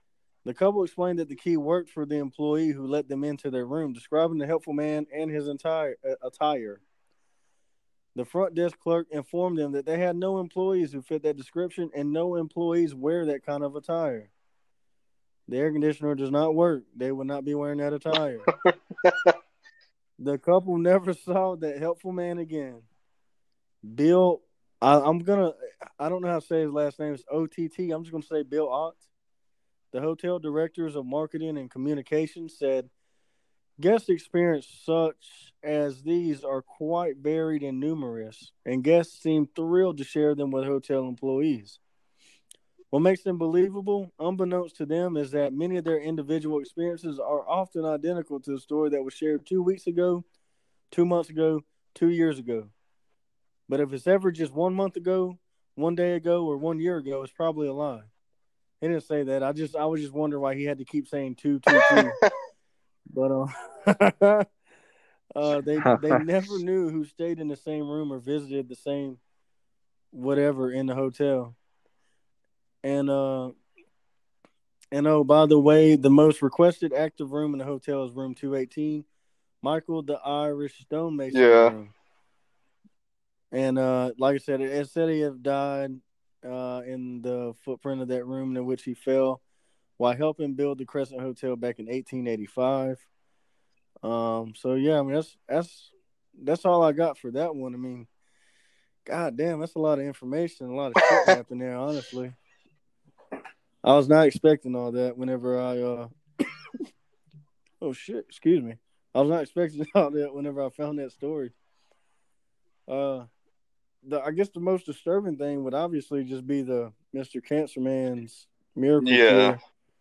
The couple explained that the key worked for the employee who let them into their room, describing the helpful man and his entire uh, attire. The front desk clerk informed them that they had no employees who fit that description and no employees wear that kind of attire. The air conditioner does not work. They would not be wearing that attire. The couple never saw that helpful man again. Bill, I, I'm gonna, I don't know how to say his last name. It's O T T. I'm just gonna say Bill Ott. The hotel directors of marketing and communications said, guest experience such as these are quite varied and numerous, and guests seem thrilled to share them with hotel employees. What makes them believable, unbeknownst to them, is that many of their individual experiences are often identical to the story that was shared two weeks ago, two months ago, two years ago. But if it's ever just one month ago, one day ago, or one year ago, it's probably a lie. He didn't say that. I just, I was just wondering why he had to keep saying two, two, two. But uh, uh, they they never knew who stayed in the same room or visited the same whatever in the hotel. And uh, and oh, by the way, the most requested active room in the hotel is room two eighteen, Michael the Irish stonemason Yeah. room. And uh, like I said, it, it said he had died uh, in the footprint of that room in which he fell while helping build the Crescent Hotel back in eighteen eighty-five. Um, so yeah, I mean that's that's that's all I got for that one. I mean, god damn, that's a lot of information, a lot of shit happened there, honestly. I was not expecting all that whenever I uh oh shit, excuse me. I was not expecting all that whenever I found that story. Uh the I guess the most disturbing thing would obviously just be the Mister Cancer Man's miracle Yeah. cure.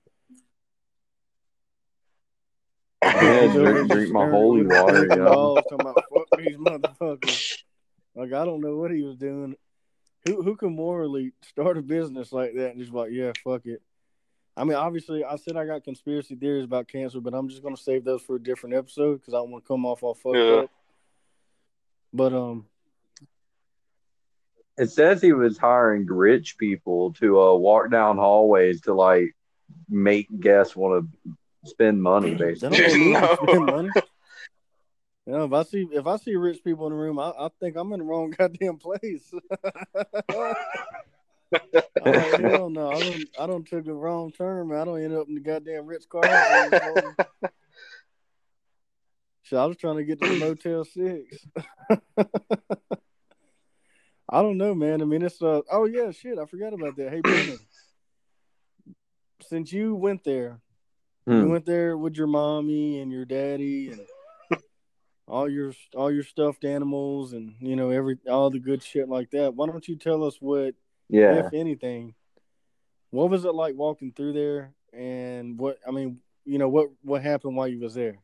Yeah, He's over there drink, just drink my staring holy with his water, dick and yo. balls, talking about fuck these motherfuckers. Like I don't know what he was doing. Who who can morally start a business like that and just like, yeah, fuck it. I mean, obviously, I said I got conspiracy theories about cancer, but I'm just gonna save those for a different episode because I don't want to come off all fucked Yeah. up. But um, It says he was hiring rich people to uh, walk down hallways to like make guests want to spend money, they don't basically. make me want to No. spend money. You know, if I see if I see rich people in the room, I, I think I'm in the wrong goddamn place. I'm like, hell no, I don't I don't took the wrong turn, man. I don't end up in the goddamn Ritz Carlton. So I was trying to get to the Motel Six. I don't know, man. I mean, it's uh oh yeah, shit, I forgot about that. Hey, Brennan, since you went there, Hmm. you went there with your mommy and your daddy and all your all your stuffed animals and you know every all the good shit like that. Why don't you tell us what, Yeah. if anything, what was it like walking through there, and what I mean, you know what what happened while you was there?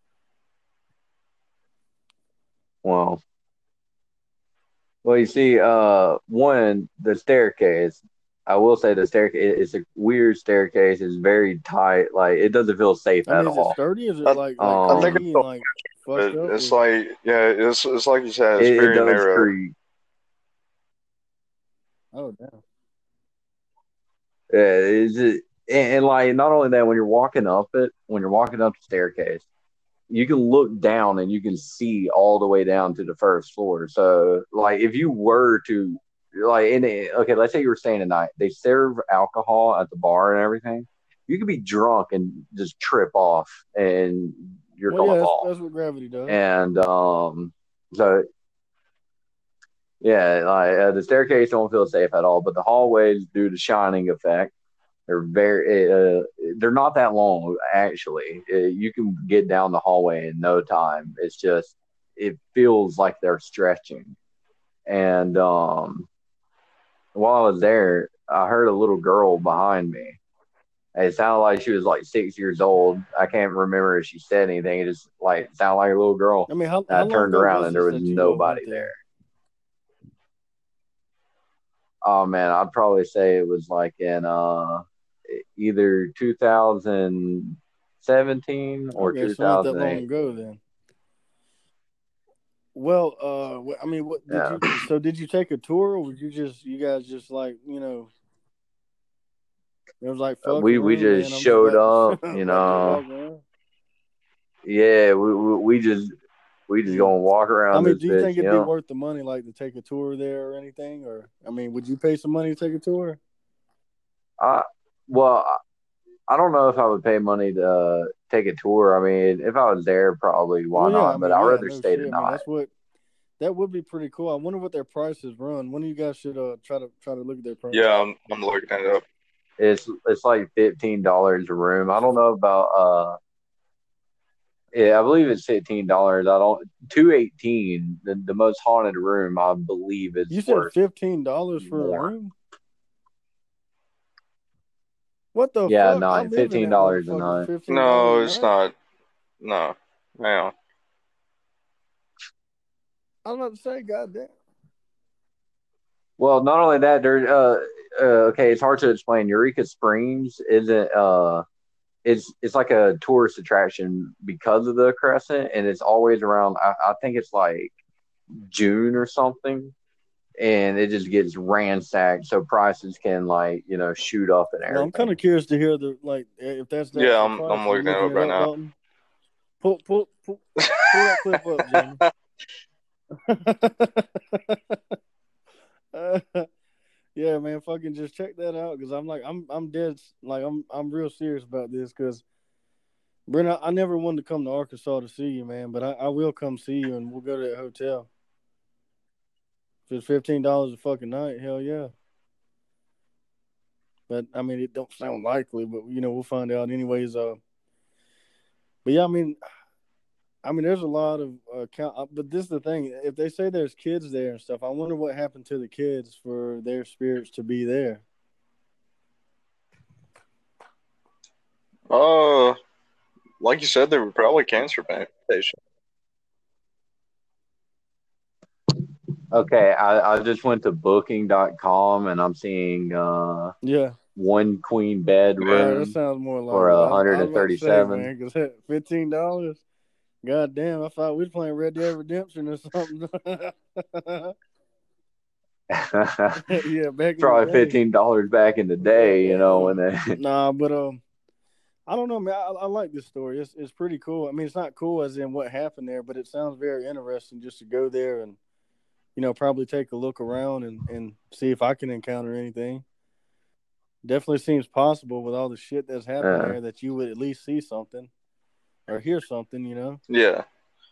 Well, well, you see, uh, one, the staircase. I will say the staircase is a weird staircase. It's very tight. Like it doesn't feel safe I mean, at is it all. sturdy? Is it I, like like I think Um, it's creaky and like fucked but up? it's Or... like yeah, it's it's like you said, it's it, it very does narrow. creak. Oh damn! Yeah, it's just, and, and like not only that, when you're walking up it, when you're walking up the staircase, you can look down and you can see all the way down to the first floor. So, like, if you were to, like, in a, okay, let's say you were staying at night, they serve alcohol at the bar and everything. You could be drunk and just trip off, and you're Well, gonna yeah, that's fall. that's what gravity does. And um, so yeah, like uh, the staircase don't feel safe at all, but the hallways, due to shining effect, they're very uh, they're not that long actually. Uh, you can get down the hallway in no time. It's just it feels like they're stretching. And um, while I was there, I heard a little girl behind me. It sounded like she was like six years old. I can't remember if she said anything. It just like sounded like a little girl. I mean, how And how I long turned ago around was and there this was that you uh, nobody went there. there? Oh man, I'd probably say it was like in uh either two thousand seventeen or Okay, so not that long two thousand eight. ago then. Well, uh, I mean, what did Yeah. you? So did you take a tour, or would you just you guys just like you know? It was like fuck we the we room, just man. I'm just showed about up, to, you about to go walk know. around. Yeah, we we, we just we just Hmm. gonna walk I around mean, this do you bitch, think you it'd be know. worth the money, like to take a tour there or anything? Or I mean, would you pay some money to take a tour? I well, I don't know if I would pay money to uh, take a tour. I mean, if I was there, probably why Well, yeah. I not? But mean, I'd yeah, rather no stay the shit. I mean, night. that's what that would be pretty cool. I wonder what their prices run. One of you guys should uh try to try to look at their prices. Yeah, I'm, I'm looking it up. It's it's like fifteen dollars a room. I don't know about uh yeah, I believe it's fifteen dollars. I don't two eighteen. The the most haunted room I believe is You said worth fifteen dollars for a more. room? What the Yeah, fuck? I night live in fifteen that dollars a motherfucker for night. fifteen dollars No, a it's night. not. No, hang on. I was about to say, goddamn. Well, not only that, there. Uh, uh, okay, it's hard to explain. Eureka Springs isn't. Uh, it's it's like a tourist attraction because of the crescent, and it's always around. I, I think it's like June or something, and it just gets ransacked, so prices can like you know shoot up and No, I'm kind everything. of curious to hear the like if that's the Yeah, actual I'm price. I'm You looking it looking up it right up, now. Dalton? Pull pull pull, pull that clip up, Jamie. uh, yeah, man, fucking just check that out because I'm like I'm I'm dead like I'm I'm real serious about this because Brent, I, I never wanted to come to Arkansas to see you, man, but I, I will come see you and we'll go to that hotel. If it's fifteen dollars a fucking night, hell yeah. But I mean, it don't sound likely, but you know we'll find out anyways. Uh, but yeah, I mean. I mean, there's a lot of uh, count, but this is the thing. If they say there's kids there and stuff, I wonder what happened to the kids for their spirits to be there. Uh, like you said, they were probably cancer patients. Okay, I, I just went to booking dot com and I'm seeing uh Yeah, one queen all right, that bedroom sounds more for like it. I a was, I hundred was and about to say, thirty-seven. man, because fifteen dollars. God damn, I thought we was playing Red Dead Redemption or something. Yeah, back in the Probably day. fifteen dollars back in the God day, you know, when damn. they Nah, but um, I don't know, man. I, I like this story. It's it's pretty cool. I mean, it's not cool as in what happened there, but it sounds very interesting just to go there and you know probably take a look around and and see if I can encounter anything. Definitely seems possible with all the shit that's happened uh, there that you would at least see something or hear something. You know. Yeah.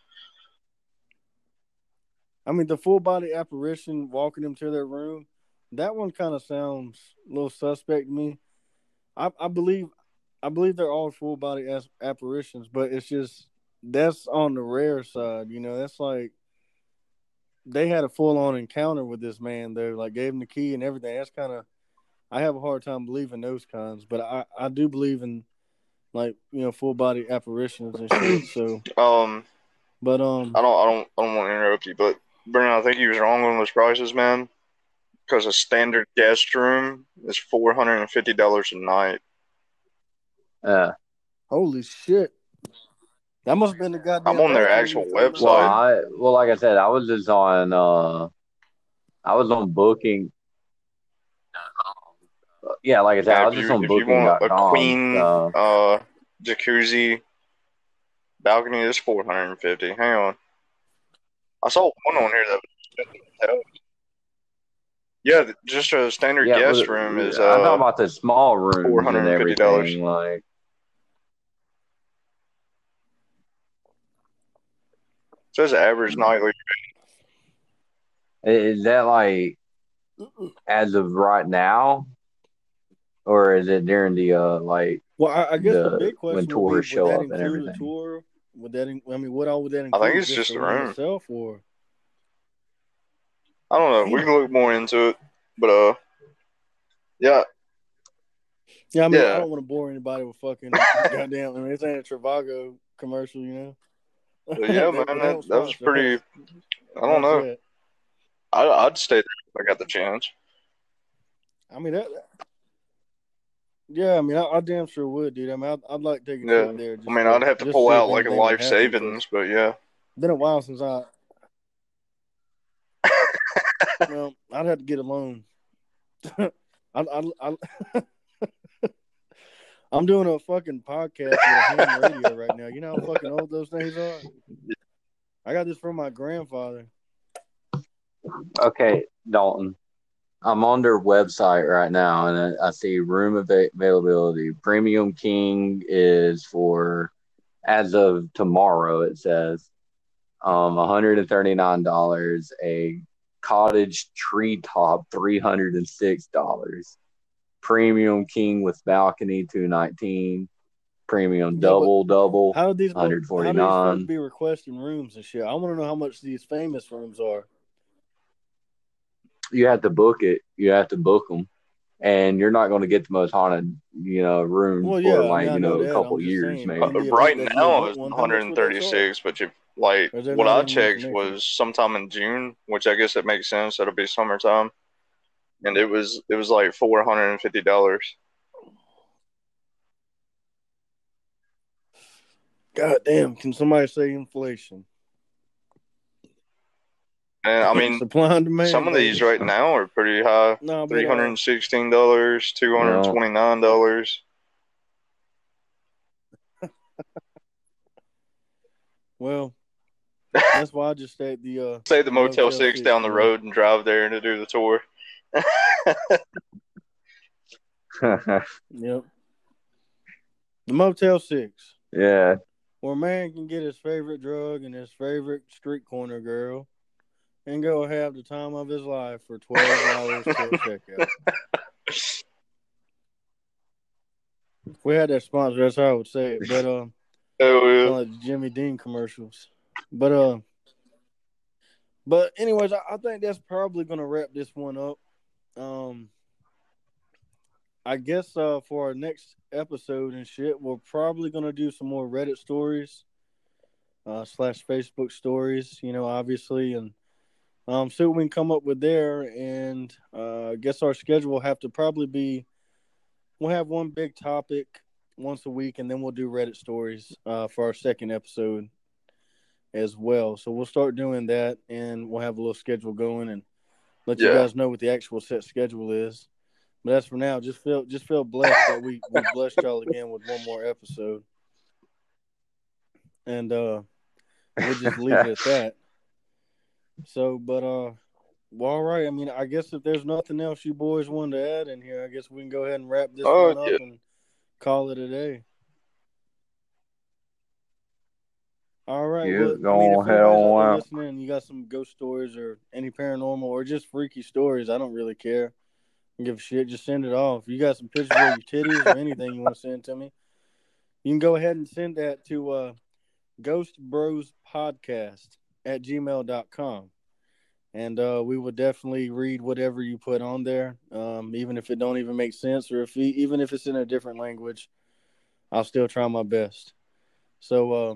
I mean, the full body apparition walking them to their room, that one kind of sounds a little suspect to me. I, I believe, I believe they're all full body as, apparitions, but it's just that's on the rare side. You know, that's like they had a full on encounter with this man. They like gave him the key and everything. That's kind of I have a hard time believing those kinds, but I I do believe in like you know full body apparitions and shit. So, Um, but um, I don't I don't I don't want to interrupt you, but Brennan, I think he was wrong on those prices, man. Because a standard guest room is four hundred and fifty dollars a night. uh, holy shit. That must have been the I'm goddamn on their bathroom you actual was talking well, about, website. Jamie. I well, like I said, I was just on uh, I was on booking. Yeah, like I said, Yeah, I if was just you on if you booking want dot a com. queen Uh, uh jacuzzi balcony, it's four hundred and fifty. Hang on, I saw one on here that was yeah, just a standard yeah, guest but room is I'm talking uh about the small four rooms hundred and and fifty dollars. everything. Like, Says average nightly. is that like as of right now, or is it during the uh like Well, I, I guess the the big when question would be: tours would show that up and include a everything? tour? Would that? In, I mean, what all would that I think include? it's Just just the the room room. itself, or I don't know. We damn? can look more into it, but uh, yeah, Yeah, I mean, I yeah. don't want to bore anybody with fucking goddamn. I mean, this ain't a Trivago commercial, you know. But yeah, they, man, they don't that that was sponsor us, pretty. I don't not know. yet. I I'd stay there if I got the chance. I mean that. Yeah, I mean, I, I damn sure would, dude. I mean, I'd, I'd like to take a Yeah, trip there I just mean, to I'd have to just pull see out if like a anything would life happen. Cause savings, but yeah. it's been a while since I. Well, I'd have to get a loan. I, I, I, I'm doing a fucking podcast with a ham radio right now. You know how fucking old those things are? I got this from my grandfather. Okay, Dalton. I'm on their website right now, and I, I see room av- availability. Premium King is for, as of tomorrow, it says, um, one hundred thirty-nine dollars. A cottage treetop, three hundred six dollars. Premium King with balcony, two hundred nineteen dollars. Premium Yeah, but double double, How do these mo- how do these folks one hundred forty-nine dollars. be requesting rooms and shit? I want to know how much these famous rooms are. You have to book it. You have to book them, and you're not going to get the most haunted, you know, room Well, for yeah, I mean, like I you know know a that. couple I'm just years saying, in maybe. Uh, the event right that you now book it's one, how much would that charge? one hundred thirty-six, but you like Or is there what not I even one checked connected? was sometime in June, which I guess it makes sense. That'll be summertime, and it was it was like four hundred and fifty dollars. God damn! Can somebody say inflation? And I mean, Supply and demand, some of baby. these right now are pretty high. No, but Three hundred uh, and sixteen dollars, two hundred and Well, twenty-nine dollars. well, that's why I just stay at the uh Say the the Motel Motel Six Six. down You the know, road and drive there to do the tour. yep, the Motel Six, yeah. where a man can get his favorite drug and his favorite street corner girl, and go have the time of his life for twelve hours till checkout. If we had that sponsor, that's how I would say it. But uh, Oh yeah. sound like the Jimmy Dean commercials. But uh, but anyways, I, I think that's probably gonna wrap this one up. Um, I guess uh for our next episode and shit, we're probably gonna do some more Reddit stories, uh slash Facebook stories. You know, obviously, and um, see what we can come up with there. And uh, I guess our schedule will have to probably be. We'll have one big topic once a week, and then we'll do Reddit stories uh, for our second episode as well. So we'll start doing that, and we'll have a little schedule going, and let you Yeah. guys know what the actual set schedule is. But as for now, just feel just feel blessed that we we blessed y'all again with one more episode, and uh, we'll just leave it at that. So, but uh, well, all right. I mean, I guess if there's nothing else you boys wanted to add in here, I guess we can go ahead and wrap this Oh one up yeah. and call it a day. All right. You Well, I mean, if gonna head anybody's out there on out. listening and you got some ghost stories or any paranormal or just freaky stories, I don't really care. I don't give a shit. Just send it off. If you got some pictures of your titties or anything you want to send to me, you can go ahead and send that to uh, Ghost Bros Podcast at gmail dot com. And uh, we will definitely read whatever you put on there, um, even if it don't even make sense or if you, even if it's in a different language. I'll still try my best. So, uh,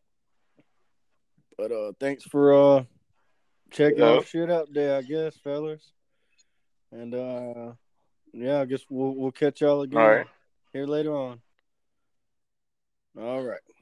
but uh, thanks for uh, checking Yeah. our shit out there, I guess, fellas. And uh, yeah, I guess we'll we'll catch y'all All again right. here later on. All right.